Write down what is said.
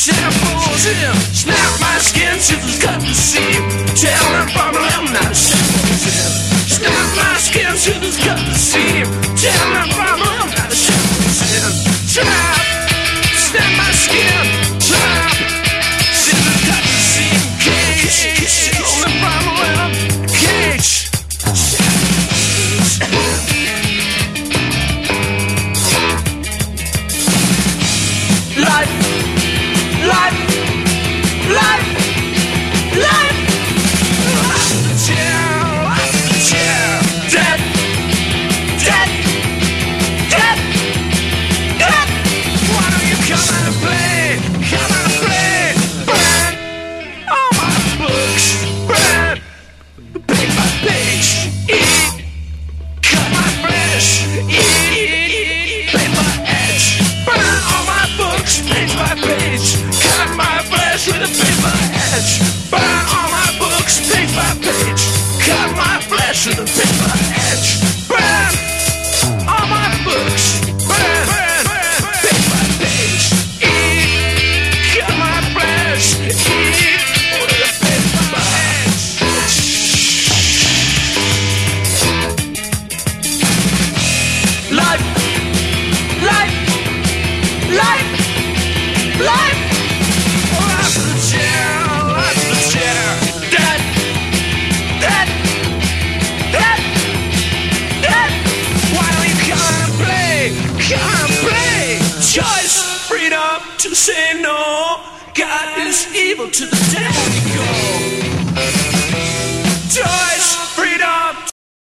Samples in, snap my skin till it's cut the seam. Tell them from them now, samples in. Snap my skin till it's cut the seam. Tell them from them now, samples in. Trap, snap my skin, trap, till it's cut the seam. Cage, tell them from them, cage. Life, life, life, life. Chair, death, death, death, death. Why don't you come and play? Come and play. Burn all my books. Burn page by page. Eat, cut my flesh. Eat, paper edge. Burn all my books. Page by page. Cut my flesh with a paper edge. Burn all my books. Page by page. Cut my flesh with a paper edge. Burn all my books. Burn, burn, burn, page by page. Eat, cut my flesh. Eat with a paper edge. Life, life, life, life. Life to the chair, life to the chair. Death, death, death, death. Why don't you come and play? Come and play. Choice, freedom to say no. God is evil to the devil we go. Joy.